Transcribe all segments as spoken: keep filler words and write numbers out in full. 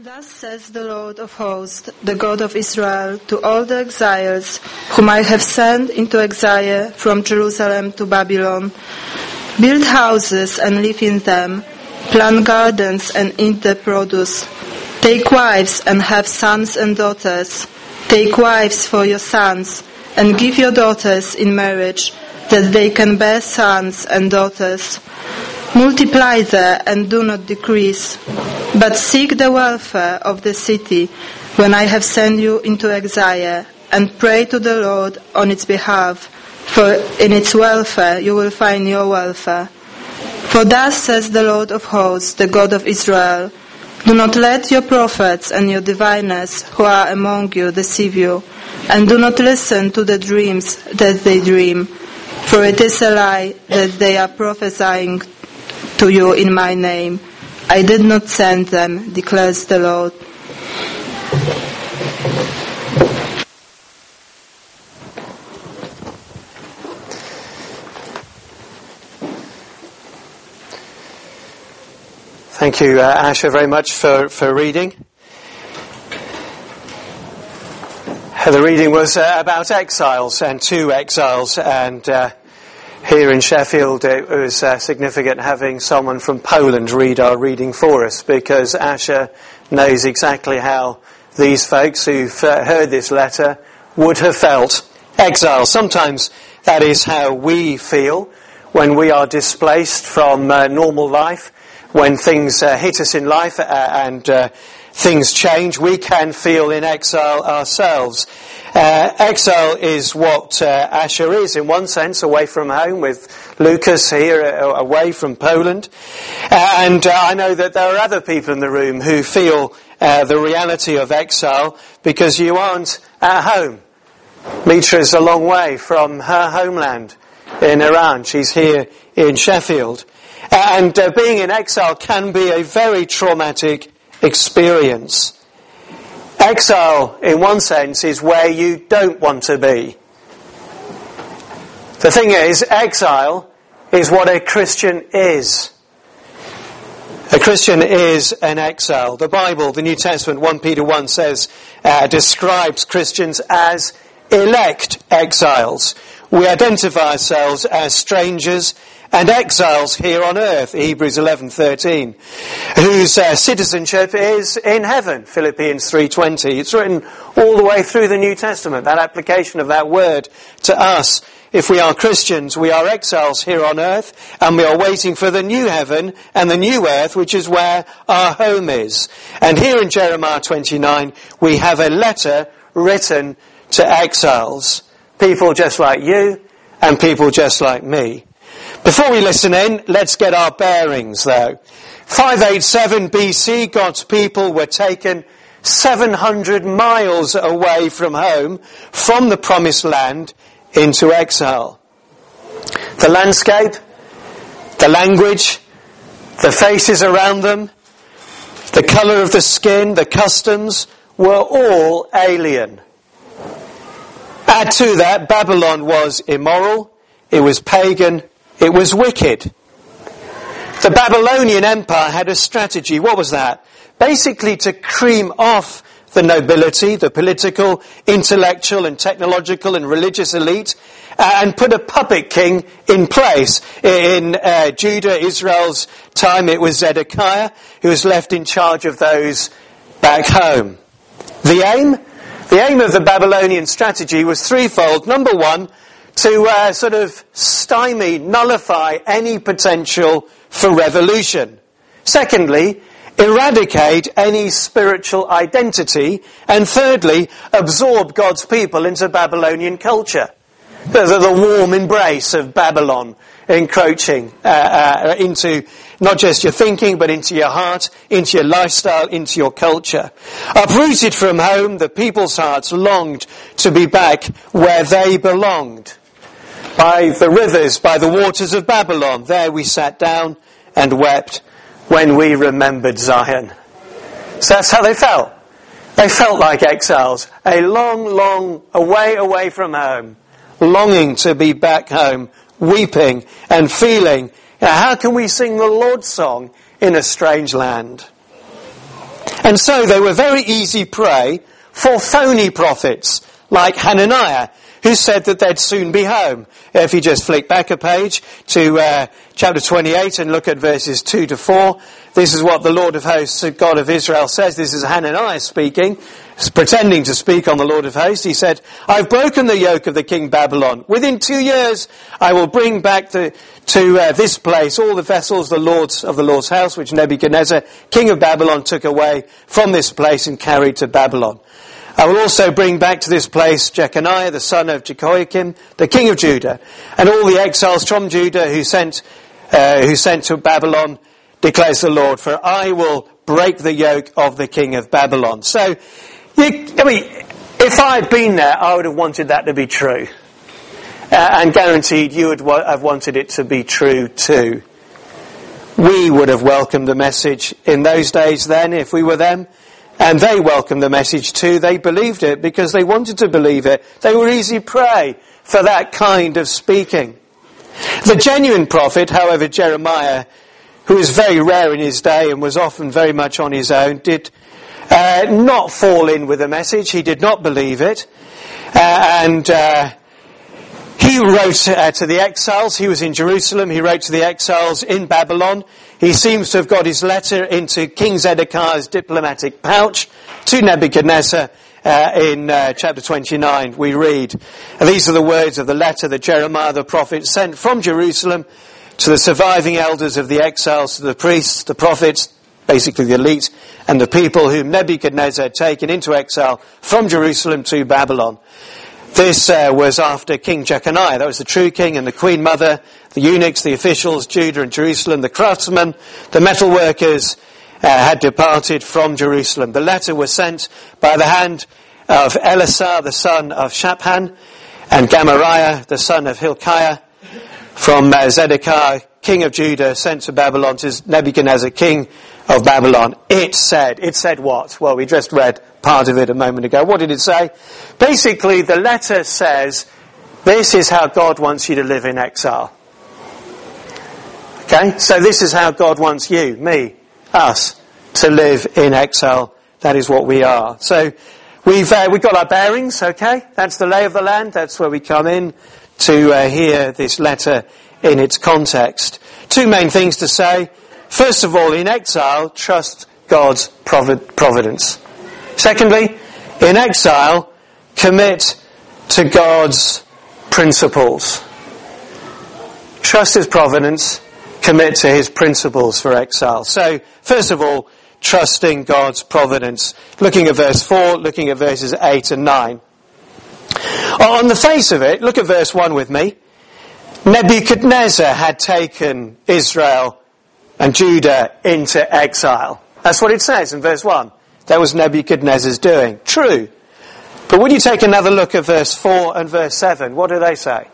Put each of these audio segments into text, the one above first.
Thus says the Lord of hosts, the God of Israel, to all the exiles whom I have sent into exile from Jerusalem to Babylon: build houses and live in them, plant gardens and eat their produce. Take wives and have sons and daughters. Take wives for your sons, and give your daughters in marriage, that they can bear sons and daughters. Multiply there and do not decrease, but seek the welfare of the city when I have sent you into exile, and pray to the Lord on its behalf, for in its welfare you will find your welfare. For thus says the Lord of hosts, the God of Israel: do not let your prophets and your diviners who are among you deceive you, and do not listen to the dreams that they dream, for it is a lie that they are prophesying to you in my name. I did not send them, declares the Lord. Thank you, uh, Asher, very much for, for reading. The reading was uh, about exiles, and two exiles, and uh, here in Sheffield it was uh, significant having someone from Poland read our reading for us, because Asher knows exactly how these folks who've uh, heard this letter would have felt. Exile. Sometimes that is how we feel when we are displaced from uh, normal life, when things uh, hit us in life uh, and uh, things change. We can feel in exile ourselves. Uh, exile is what uh, Asher is, in one sense, away from home, with Lucas here uh, away from Poland. Uh, and uh, I know that there are other people in the room who feel uh, the reality of exile, because you aren't at home. Mitra is a long way from her homeland in Iran. She's here in Sheffield. Uh, and uh, being in exile can be a very traumatic experience. Exile, in one sense, is where you don't want to be. The thing is, exile is what a Christian is. A Christian is an exile. The Bible, the New Testament, First Peter one says, uh, describes Christians as elect exiles. We identify ourselves as strangers and exiles here on earth, Hebrews eleven thirteen, whose uh, citizenship is in heaven, Philippians three twenty. It's written all the way through the New Testament, that application of that word to us. If we are Christians, we are exiles here on earth, and we are waiting for the new heaven and the new earth, which is where our home is. And here in Jeremiah twenty-nine, we have a letter written to exiles, people just like you and people just like me. Before we listen in, let's get our bearings though. five eighty-seven B C, God's people were taken seven hundred miles away from home, from the promised land, into exile. The landscape, the language, the faces around them, the colour of the skin, the customs were all alien. Add to that, Babylon was immoral, it was pagan, it was wicked. The Babylonian Empire had a strategy. What was that? Basically to cream off the nobility, the political, intellectual and technological and religious elite, uh, and put a puppet king in place. In uh, Judah, Israel's time, it was Zedekiah, who was left in charge of those back home. The aim? The aim of the Babylonian strategy was threefold. Number one, to uh, sort of stymie, nullify any potential for revolution. Secondly, eradicate any spiritual identity. And thirdly, absorb God's people into Babylonian culture. The, the, the warm embrace of Babylon encroaching uh, uh, into not just your thinking, but into your heart, into your lifestyle, into your culture. Uprooted from home, the people's hearts longed to be back where they belonged. By the rivers, by the waters of Babylon, there we sat down and wept when we remembered Zion. So that's how they felt. They felt like exiles, a long, long away, away from home, longing to be back home, weeping and feeling, you know, how can we sing the Lord's song in a strange land? And so they were very easy prey for phony prophets like Hananiah, who said that they'd soon be home. If you just flick back a page to uh, chapter twenty-eight and look at verses two to four, this is what the Lord of hosts, the God of Israel, says. This is Hananiah speaking, pretending to speak on the Lord of hosts. He said, I've broken the yoke of the king Babylon. Within two years I will bring back the, to uh, this place all the vessels the Lord's, of the Lord's house, which Nebuchadnezzar, king of Babylon, took away from this place and carried to Babylon. I will also bring back to this place Jeconiah, the son of Jehoiakim, the king of Judah, and all the exiles from Judah who sent, uh, who sent to Babylon, declares the Lord, for I will break the yoke of the king of Babylon. So, you, I mean, if I had been there, I would have wanted that to be true. Uh, and guaranteed you would wa- have wanted it to be true too. We would have welcomed the message in those days then, if we were them. And they welcomed the message too. They believed it because they wanted to believe it. They were easy prey for that kind of speaking. The genuine prophet, however, Jeremiah, who was very rare in his day and was often very much on his own, did uh, not fall in with the message. He did not believe it. Uh, and uh, he wrote uh, to the exiles. He was in Jerusalem. He wrote to the exiles in Babylon. He seems to have got his letter into King Zedekiah's diplomatic pouch to Nebuchadnezzar. Uh, in uh, chapter twenty-nine, we read, and these are the words of the letter that Jeremiah the prophet sent from Jerusalem to the surviving elders of the exiles, to the priests, the prophets, basically the elite, and the people whom Nebuchadnezzar had taken into exile from Jerusalem to Babylon. This uh, was after King Jeconiah. That was the true king, and the queen mother, the eunuchs, the officials, Judah and Jerusalem, the craftsmen, the metal workers uh, had departed from Jerusalem. The letter was sent by the hand of Elisar, the son of Shaphan, and Gamariah, the son of Hilkiah, from uh, Zedekiah, king of Judah, sent to Babylon to Nebuchadnezzar, king of Babylon. It said, it said what? Well, we just read part of it a moment ago. What did it say? Basically, the letter says, this is how God wants you to live in exile. Okay? So this is how God wants you, me, us, to live in exile. That is what we are. So we've uh, we've got our bearings, okay? That's the lay of the land. That's where we come in to uh, hear this letter in its context. Two main things to say. First of all, in exile, trust God's provid- providence. Secondly, in exile, commit to God's principles. Trust His providence, commit to His principles for exile. So, first of all, trusting God's providence. Looking at verse four, looking at verses eight and nine. On the face of it, look at verse one with me. Nebuchadnezzar had taken Israel and Judah into exile. That's what it says in verse one. That was Nebuchadnezzar's doing. True. But would you take another look at verse four and verse seven? What do they say?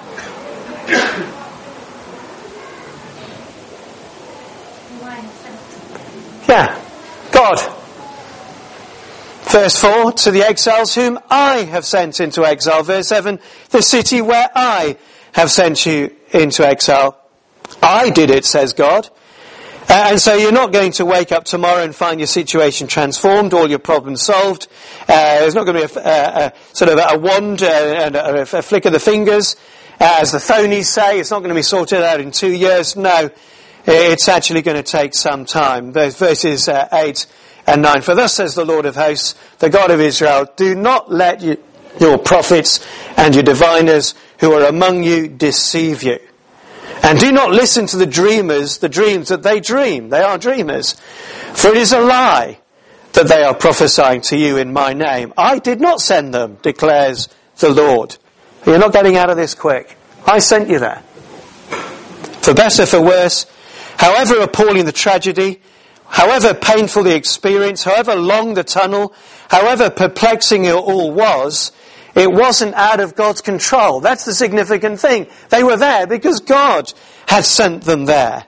Yeah. God. Verse four, to the exiles whom I have sent into exile. Verse seven, the city where I have sent you into exile. I did it, says God. Uh, and so you're not going to wake up tomorrow and find your situation transformed, all your problems solved. Uh, there's not going to be a, a, a sort of a wand uh, and a, a flick of the fingers. Uh, as the phonies say, it's not going to be sorted out in two years. No, it's actually going to take some time. Those verses uh, eight and nine. For thus says the Lord of hosts, the God of Israel, do not let you, your prophets and your diviners who are among you deceive you. And do not listen to the dreamers, the dreams that they dream. They are dreamers. For it is a lie that they are prophesying to you in my name. I did not send them, declares the Lord. You're not getting out of this quick. I sent you there. For better, for worse, however appalling the tragedy, however painful the experience, however long the tunnel, however perplexing it all was, it wasn't out of God's control. That's the significant thing. They were there because God had sent them there.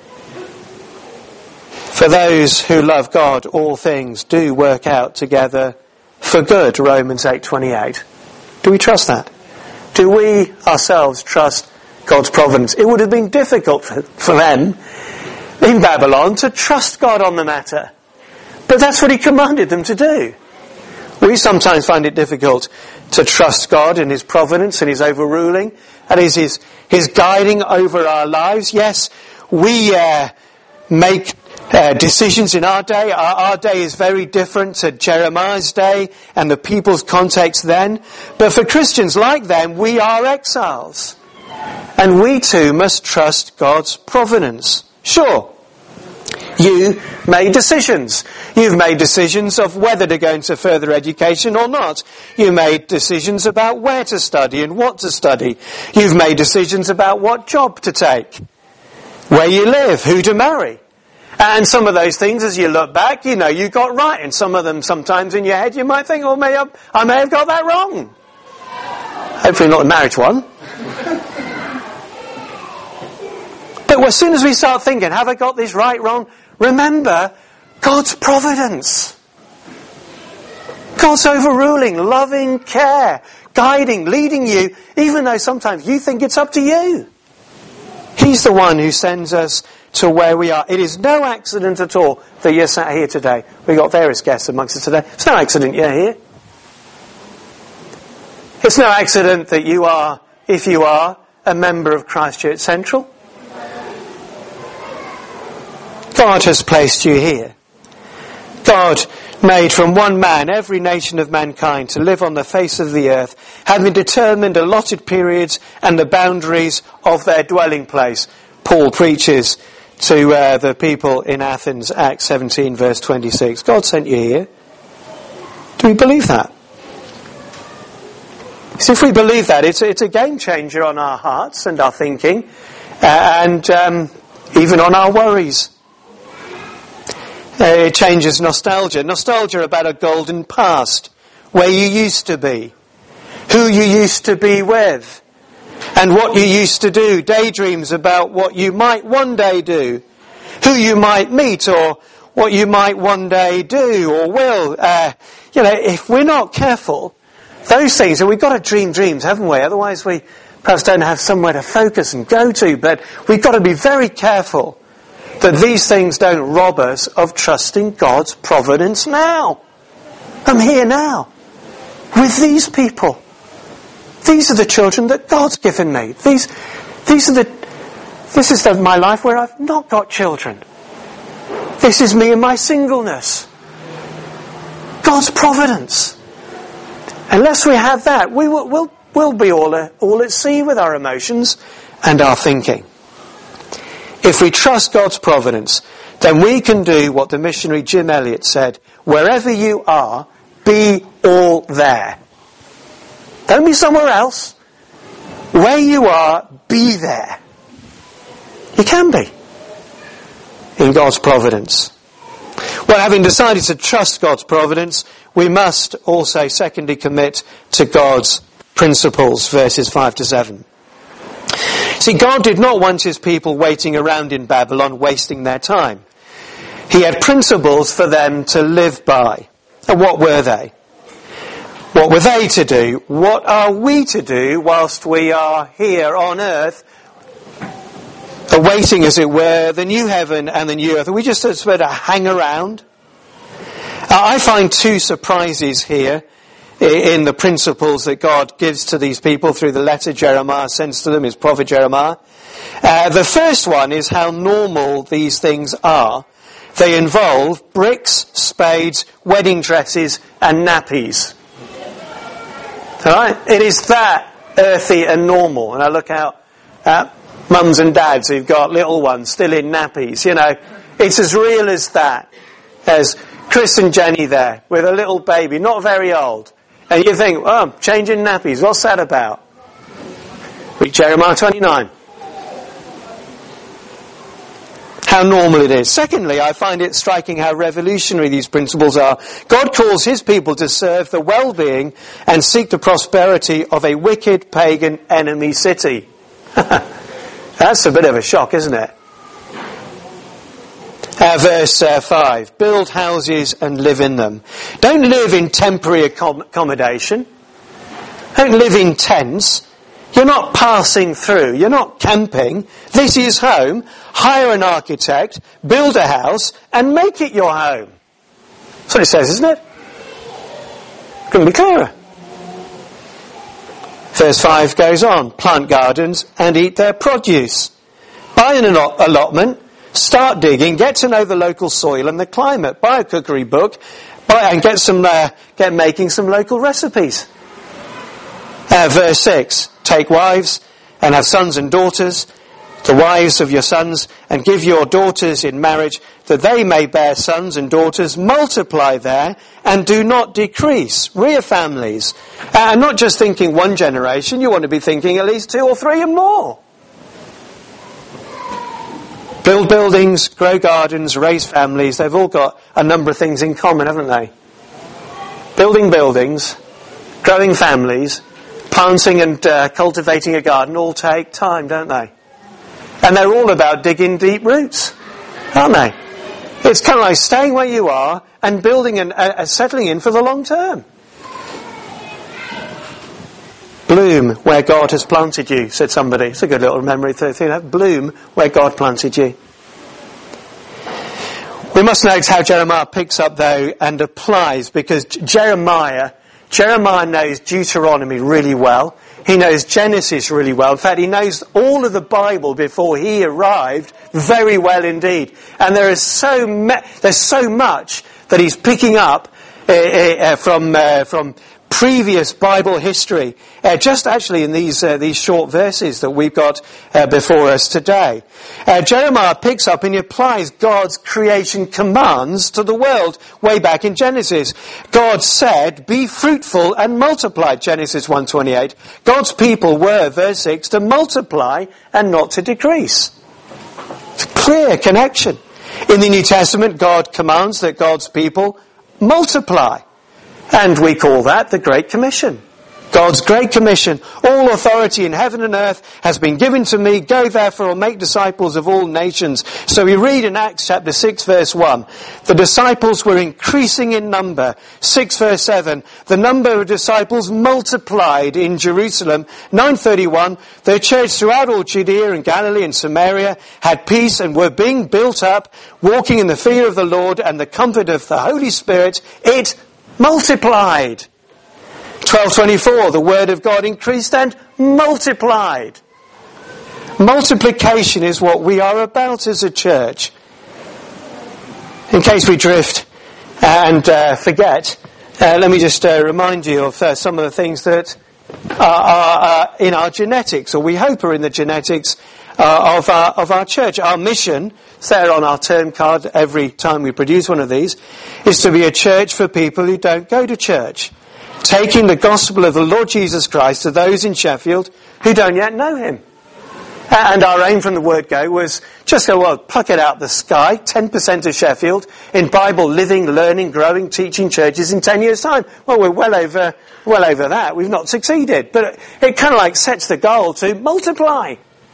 For those who love God, all things do work out together for good, Romans eight twenty-eight. Do we trust that? Do we ourselves trust God's providence? It would have been difficult for, for them in Babylon to trust God on the matter. But that's what he commanded them to do. We sometimes find it difficult to trust God in his providence and his overruling and his, his, his guiding over our lives. Yes, we uh, make uh, decisions in our day. Our, our day is very different to Jeremiah's day and the people's context then. But for Christians like them, we are exiles. And we too must trust God's providence. Sure, you made decisions. You've made decisions of whether to go into further education or not. You made decisions about where to study and what to study. You've made decisions about what job to take, where you live, who to marry. And some of those things, as you look back, you know you got right. And some of them, sometimes in your head, you might think, oh, may I, I may have got that wrong. Hopefully not the marriage one. But as soon as we start thinking, have I got this right, wrong? Remember God's providence. God's overruling, loving care, guiding, leading you, even though sometimes you think it's up to you. He's the one who sends us to where we are. It is no accident at all that you're sat here today. We've got various guests amongst us today. It's no accident you're here. It's no accident that you are, if you are, a member of Christchurch Central. God has placed you here. God made from one man every nation of mankind to live on the face of the earth, having determined allotted periods and the boundaries of their dwelling place. Paul preaches to uh, the people in Athens, Acts seventeen, verse twenty-six. God sent you here. Do we believe that? So if we believe that, it's, it's a game changer on our hearts and our thinking, uh, and um, even on our worries. Uh, it changes nostalgia. Nostalgia about a golden past, where you used to be, who you used to be with, and what you used to do. Daydreams about what you might one day do, who you might meet, or what you might one day do or will. Uh, you know, if we're not careful, those things, and we've got to dream dreams, haven't we? Otherwise we perhaps don't have somewhere to focus and go to. But we've got to be very careful that these things don't rob us of trusting God's providence now. I'm here now with these people. These are the children that God's given me. These, these are the, this is the, my life where I've not got children. This is me in my singleness. God's providence. Unless we have that, we will, we'll, we'll be all, uh, all at sea with our emotions and our thinking. If we trust God's providence, then we can do what the missionary Jim Elliot said, wherever you are, be all there. Don't be somewhere else. Where you are, be there. You can be in God's providence. Well, having decided to trust God's providence, we must also secondly commit to God's principles, verses five to seven. See, God did not want his people waiting around in Babylon, wasting their time. He had principles for them to live by. And what were they? What were they to do? What are we to do whilst we are here on earth, awaiting, as it were, the new heaven and the new earth? Are we just supposed to hang around? Uh, I find two surprises here in the principles that God gives to these people through the letter Jeremiah sends to them, his prophet Jeremiah. Uh, the first one is how normal these things are. They involve bricks, spades, wedding dresses and nappies. Alright? It is that earthy and normal. And I look out at mums and dads who've got little ones still in nappies. You know, it's as real as that. As Chris and Jenny there with a little baby, not very old. And you think, oh, I'm changing nappies. What's that about? Read Jeremiah twenty-nine. How normal it is. Secondly, I find it striking how revolutionary these principles are. God calls his people to serve the well-being and seek the prosperity of a wicked pagan enemy city. That's a bit of a shock, isn't it? Uh, verse uh, five, build houses and live in them. Don't live in temporary accom- accommodation. Don't live in tents. You're not passing through. You're not camping. This is home. Hire an architect, build a house and make it your home. That's what it says, isn't it? Couldn't be clearer. Verse five goes on. Plant gardens and eat their produce. Buy an allotment. Start digging. Get to know the local soil and the climate. Buy a cookery book. Buy and get some. Uh, get making some local recipes. Uh, verse six. Take wives and have sons and daughters, the wives of your sons, and give your daughters in marriage, that they may bear sons and daughters. Multiply there, and do not decrease. Rear families. Uh, and not just thinking one generation, you want to be thinking at least two or three and more. Build buildings, grow gardens, raise families. They've all got a number of things in common, haven't they? Building buildings, growing families, planting and uh, cultivating a garden all take time, don't they? And they're all about digging deep roots, aren't they? It's kind of like staying where you are and building and uh, settling in for the long term. Bloom where God has planted you, said somebody. It's a good little memory thing. Bloom where God planted you. We must note how Jeremiah picks up, though, and applies, because Jeremiah, Jeremiah knows Deuteronomy really well. He knows Genesis really well. In fact, he knows all of the Bible before he arrived very well indeed. And there is so me- there's so much that he's picking up uh, uh, from uh, from previous Bible history, uh, just actually in these uh, these short verses that we've got uh, before us today. Uh, Jeremiah picks up and he applies God's creation commands to the world way back in Genesis. God said, "Be fruitful and multiply," Genesis one twenty-eight. God's people were, verse six, to multiply and not to decrease. It's a clear connection. In the New Testament, God commands that God's people multiply. And we call that the Great Commission. God's Great Commission. All authority in heaven and earth has been given to me. Go therefore and make disciples of all nations. So we read in Acts chapter six verse one. The disciples were increasing in number. six verse seven. The number of disciples multiplied in Jerusalem. nine thirty-one. The church throughout all Judea and Galilee and Samaria had peace and were being built up, walking in the fear of the Lord and the comfort of the Holy Spirit. It multiplied. twelve twenty-four, the word of God increased and multiplied. Multiplication is what we are about as a church. In case we drift and uh, forget, uh, let me just uh, remind you of uh, some of the things that are, are uh, in our genetics, or we hope are in the genetics uh, of our of our church. Our mission, it's there on our term card every time we produce one of these, is to be a church for people who don't go to church, taking the gospel of the Lord Jesus Christ to those in Sheffield who don't yet know him. And our aim from the word go was just go, well, pluck it out the sky, ten percent of Sheffield in Bible living, learning, growing, teaching churches in ten years' time. Well, we're well over, well over that. We've not succeeded. But it, it kind of like sets the goal to multiply.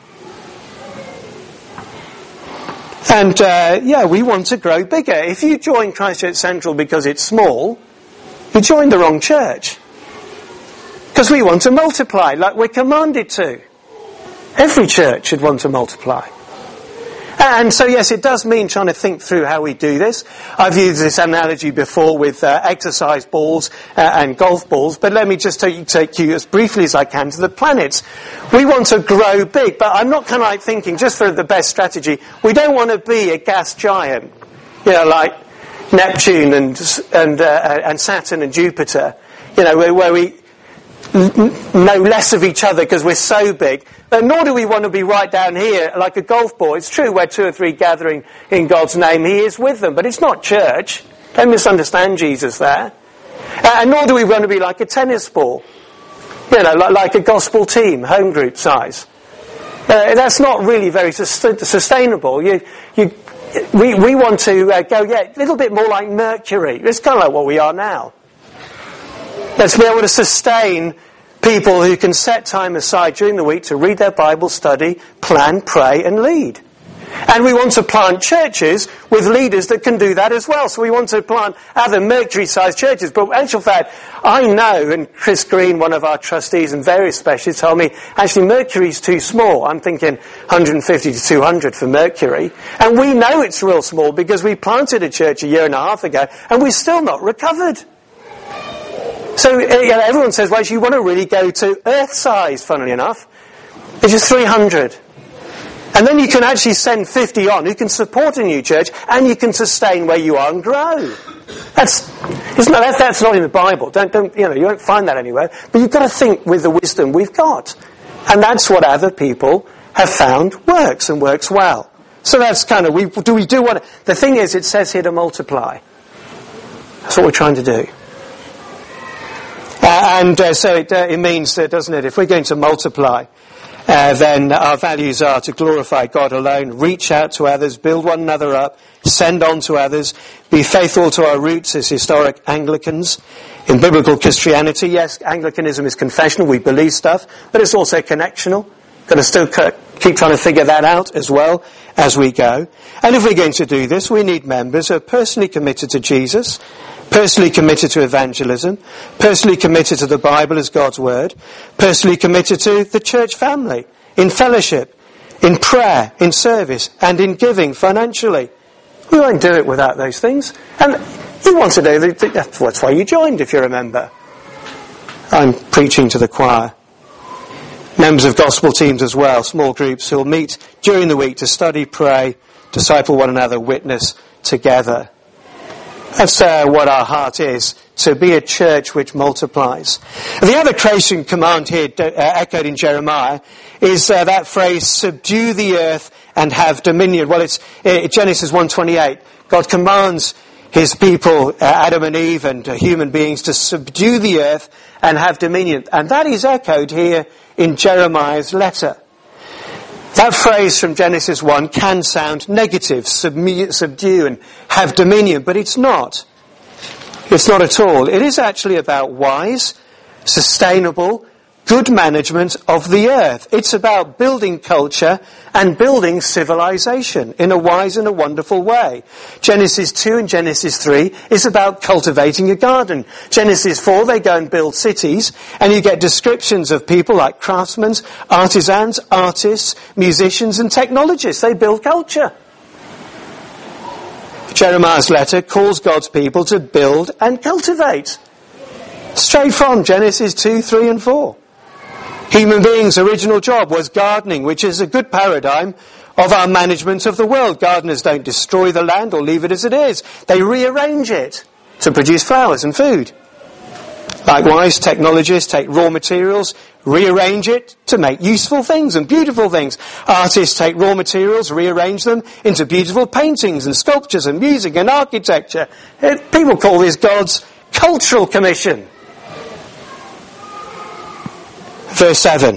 And, uh, yeah, we want to grow bigger. If you join Christchurch Central because it's small, you joined the wrong church. Because we want to multiply like we're commanded to. Every church should want to multiply. And so, yes, it does mean trying to think through how we do this. I've used this analogy before with uh, exercise balls uh, and golf balls, but let me just take you, take you as briefly as I can to the planets. We want to grow big, but I'm not kind of like thinking, just for the best strategy, we don't want to be a gas giant, you know, like Neptune and and, uh, and Saturn and Jupiter, you know, where, where we know less of each other because we're so big. But nor do we want to be right down here like a golf ball. It's true, where two or three gathering in God's name, he is with them. But it's not church. Don't misunderstand Jesus there. Uh, and nor do we want to be like a tennis ball. You know, like, like a gospel team, home group size. Uh, that's not really very sus- sustainable. You, you, we, we want to uh, go, yeah, a little bit more like Mercury. It's kind of like what we are now. Let's be able to sustain people who can set time aside during the week to read their Bible, study, plan, pray and lead. And we want to plant churches with leaders that can do that as well. So we want to plant other Mercury-sized churches. But in actual fact, I know, and Chris Green, one of our trustees and various specialists, told me, actually Mercury's too small. I'm thinking one hundred fifty to two hundred for Mercury. And we know it's real small because we planted a church a year and a half ago and we're still not recovered. So you know, everyone says, well, you want to really go to Earth-size, funnily enough. It's just three hundred. And then you can actually send fifty on who can support a new church and you can sustain where you are and grow. That's, isn't that, that's not in the Bible. Don't, don't, you know, you won't find that anywhere. But you've got to think with the wisdom we've got. And that's what other people have found works and works well. So that's kind of, we, do we do what, the thing is it says here to multiply. That's what we're trying to do. Uh, and uh, so it, uh, it means, uh, doesn't it, if we're going to multiply, Uh, then our values are to glorify God alone, reach out to others, build one another up, send on to others, be faithful to our roots as historic Anglicans. In biblical Christianity, yes, Anglicanism is confessional, we believe stuff, but it's also connectional. Got to still keep trying to figure that out as well as we go. And if we're going to do this, we need members who are personally committed to Jesus, personally committed to evangelism, personally committed to the Bible as God's Word, personally committed to the church family, in fellowship, in prayer, in service, and in giving financially. We won't do it without those things. And you want to do it, that's why you joined, if you remember. I'm preaching to the choir. Members of gospel teams as well, small groups who will meet during the week to study, pray, disciple one another, witness together. That's uh, what our heart is, to be a church which multiplies. And the other creation command here, uh, echoed in Jeremiah, is uh, that phrase, subdue the earth and have dominion. Well, it's uh, Genesis one twenty-eight. God commands his people, uh, Adam and Eve and uh, human beings, to subdue the earth and have dominion. And that is echoed here in Jeremiah's letter. That phrase from Genesis one can sound negative, subdue and have dominion, but it's not. It's not at all. It is actually about wise, sustainable, good management of the earth. It's about building culture and building civilization in a wise and a wonderful way. Genesis two and Genesis three is about cultivating a garden. Genesis four, they go and build cities, and you get descriptions of people like craftsmen, artisans, artists, musicians and technologists. They build culture. Jeremiah's letter calls God's people to build and cultivate. Straight from Genesis two, three and four. Human beings' original job was gardening, which is a good paradigm of our management of the world. Gardeners don't destroy the land or leave it as it is. They rearrange it to produce flowers and food. Likewise, technologists take raw materials, rearrange it to make useful things and beautiful things. Artists take raw materials, rearrange them into beautiful paintings and sculptures and music and architecture. People call this God's cultural commission. Verse seven.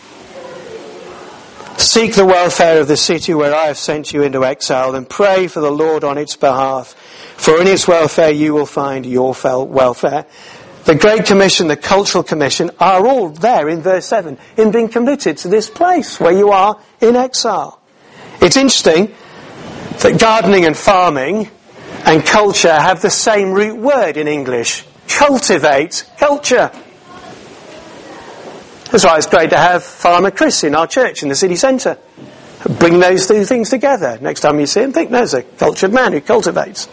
Seek the welfare of the city where I have sent you into exile and pray for the Lord on its behalf. For in its welfare you will find your welfare. The Great Commission, the Cultural Commission are all there in verse seven, in being committed to this place where you are in exile. It's interesting that gardening and farming and culture have the same root word in English. Cultivate culture. That's why it's great to have Farmer Chris in our church in the city centre. Bring those two things together. Next time you see him, think there's a cultured man who cultivates.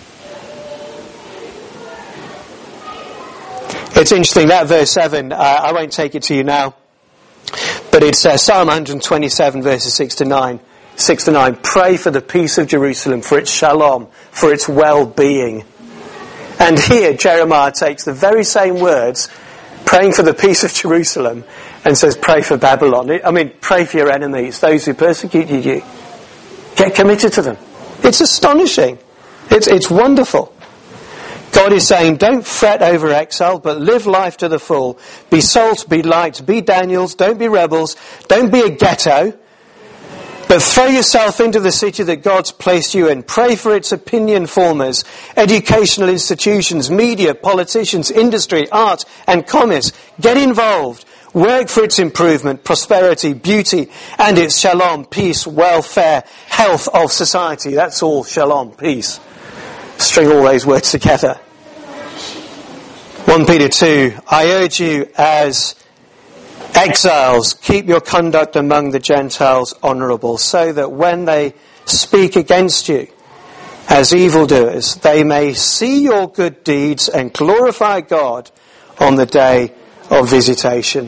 It's interesting, that verse seven, uh, I won't take it to you now, but it's uh, Psalm one twenty-seven verses six to nine. six to nine. Pray for the peace of Jerusalem, for its shalom, for its well-being. And here Jeremiah takes the very same words, praying for the peace of Jerusalem, and says, pray for Babylon. I mean, pray for your enemies, those who persecuted you. Get committed to them. It's astonishing. It's, it's wonderful. God is saying, don't fret over exile, but live life to the full. Be salt, be light, be Daniels, don't be rebels, don't be a ghetto. But throw yourself into the city that God's placed you in. Pray for its opinion formers, educational institutions, media, politicians, industry, art and commerce. Get involved. Work for its improvement, prosperity, beauty, and its shalom, peace, welfare, health of society. That's all shalom, peace. String all those words together. First Peter two, I urge you as exiles, keep your conduct among the Gentiles honourable, so that when they speak against you as evildoers, they may see your good deeds and glorify God on the day of visitation.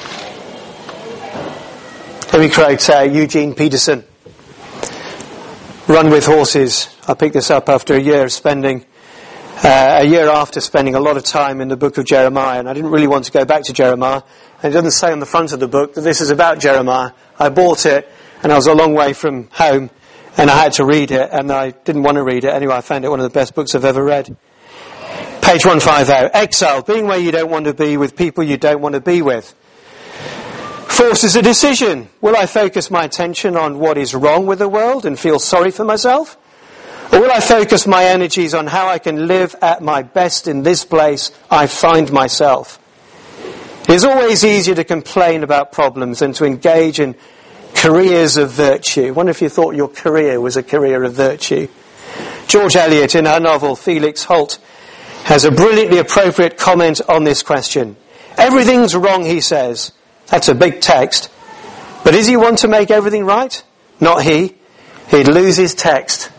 Let me quote uh, Eugene Peterson. Run with Horses. I picked this up after a year of spending, uh, a year after spending a lot of time in the book of Jeremiah, and I didn't really want to go back to Jeremiah. And it doesn't say on the front of the book that this is about Jeremiah. I bought it, and I was a long way from home, and I had to read it, and I didn't want to read it. Anyway, I found it one of the best books I've ever read. Page one fifty. Exile, being where you don't want to be with people you don't want to be with. Forces a decision. Will I focus my attention on what is wrong with the world and feel sorry for myself? Or will I focus my energies on how I can live at my best in this place I find myself? It is always easier to complain about problems than to engage in careers of virtue. I wonder if you thought your career was a career of virtue. George Eliot, in her novel Felix Holt, has a brilliantly appropriate comment on this question. Everything's wrong, he says. That's a big text. But does he want to make everything right? Not he. He'd lose his text.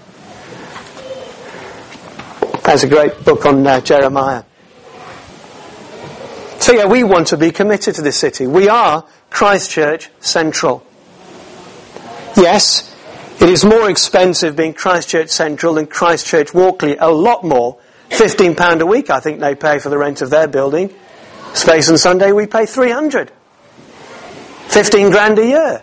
That's a great book on uh, Jeremiah. So yeah, we want to be committed to this city. We are Christchurch Central. Yes, it is more expensive being Christchurch Central than Christchurch Walkley. A lot more. fifteen pounds a week I think they pay for the rent of their building. Space and Sunday we pay three hundred. fifteen grand a year.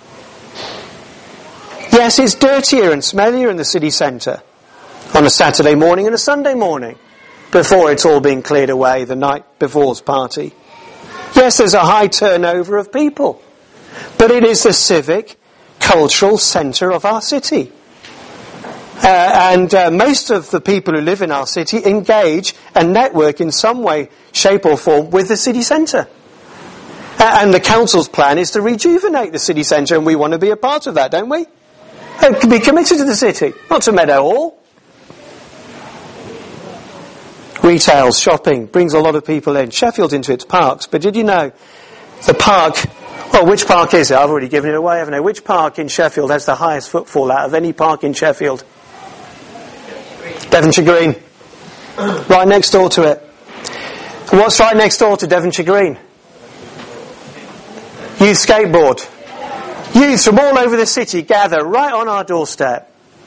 Yes, it's dirtier and smellier in the city centre on a Saturday morning and a Sunday morning before it's all been cleared away the night before's party. Yes, there's a high turnover of people, but it is the civic, cultural centre of our city. Uh, and uh, most of the people who live in our city engage and network in some way, shape or form with the city centre. Uh, and the council's plan is to rejuvenate the city centre, and we want to be a part of that, don't we? Uh, be committed to the city, not to Meadow Hall. Retail, shopping, brings a lot of people in. Sheffield into its parks, but did you know the park, well, which park is it? I've already given it away, haven't I? Which park in Sheffield has the highest footfall out of any park in Sheffield? Devonshire Green. Right next door to it. What's right next door to Devonshire Green? Youth Skateboard. Youths from all over the city gather right on our doorstep.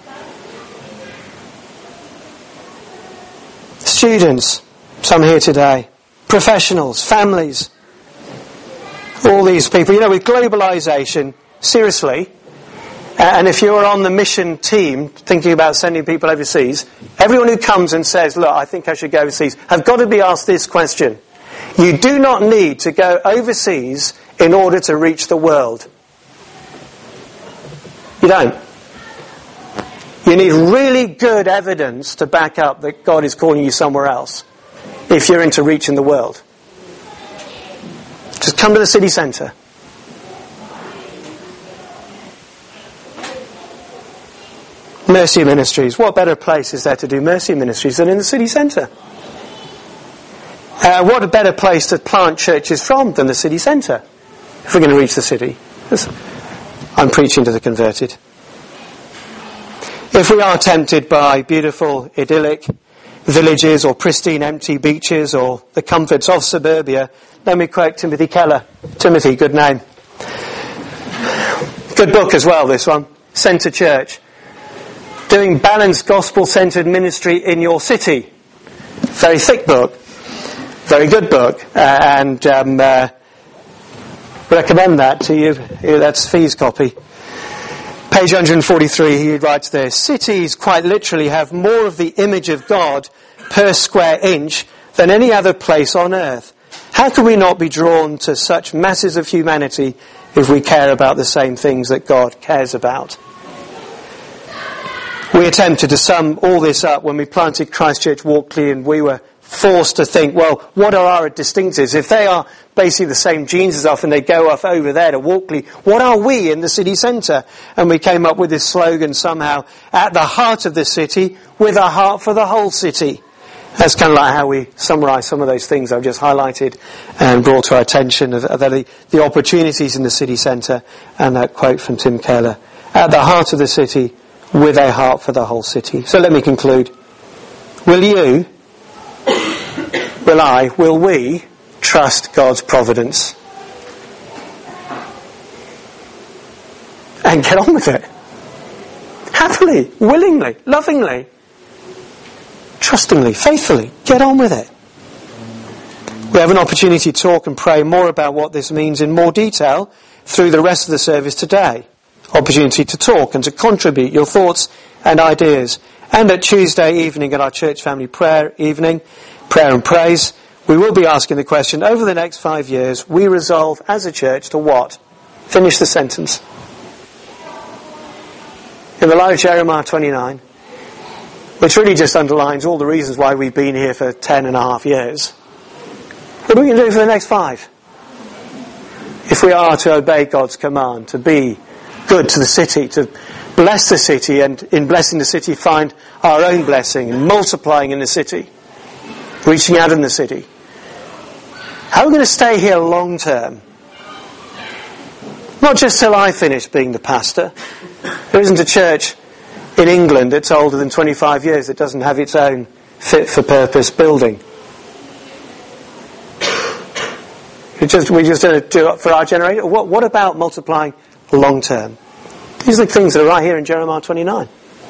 Students, some here today. Professionals, families. All these people. You know, with globalisation, seriously, and if you're on the mission team thinking about sending people overseas, everyone who comes and says, look, I think I should go overseas, have got to be asked this question. You do not need to go overseas in order to reach the world. You don't. You need really good evidence to back up that God is calling you somewhere else if you're into reaching the world. Just come to the city centre. Mercy Ministries. What better place is there to do Mercy Ministries than in the city centre? Uh, what a better place to plant churches from than the city centre, if we're going to reach the city. I'm preaching to the converted. If we are tempted by beautiful, idyllic villages or pristine, empty beaches or the comforts of suburbia, let me quote Timothy Keller. Timothy, good name. Good book as well, this one. Centre Church. Doing balanced gospel-centred ministry in your city. Very thick book. Very good book. Uh, and um, uh, recommend that to you. That's Fee's copy. Page one forty-three, he writes there, cities quite literally have more of the image of God per square inch than any other place on earth. How can we not be drawn to such masses of humanity if we care about the same things that God cares about. We attempted to sum all this up when we planted Christchurch Walkley, and we were forced to think, well, what are our distinctives? If they are basically the same genes as us and they go off over there to Walkley, what are we in the city centre? And we came up with this slogan somehow, at the heart of the city, with a heart for the whole city. That's kind of like how we summarise some of those things I've just highlighted and brought to our attention, of, of the, the opportunities in the city centre, and that quote from Tim Keller, at the heart of the city, with a heart for the whole city. So let me conclude. Will you, will I, will we trust God's providence? And get on with it. Happily, willingly, lovingly, trustingly, faithfully, get on with it. We have an opportunity to talk and pray more about what this means in more detail through the rest of the service today. Opportunity to talk and to contribute your thoughts and ideas. And at Tuesday evening at our church family prayer evening, prayer and praise, we will be asking the question, over the next five years, we resolve as a church to what? Finish the sentence. In the light of Jeremiah twenty-nine, which really just underlines all the reasons why we've been here for ten and a half years. What are we going to do for the next five? If we are to obey God's command, to be good to the city, to bless the city, and in blessing the city find our own blessing, and multiplying in the city, reaching out in the city. How are we going to stay here long term? Not just till I finish being the pastor. There isn't a church in England that's older than twenty-five years that doesn't have its own fit-for-purpose building. We just, we just don't do it for our generation. What, what about multiplying long term? These are the things that are right here in Jeremiah twenty-nine.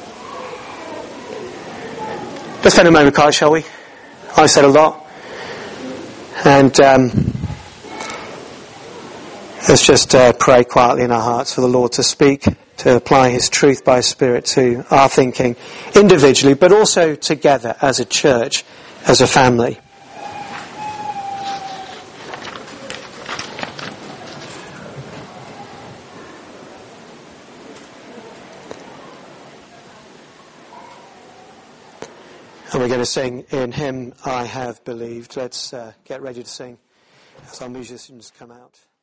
Let's spend a moment quiet, shall we? I've said a lot. And um, let's just uh, pray quietly in our hearts for the Lord to speak, to apply His truth by His Spirit to our thinking individually, but also together as a church, as a family. And we're going to sing In Him I Have Believed. Let's uh, get ready to sing as our musicians come out.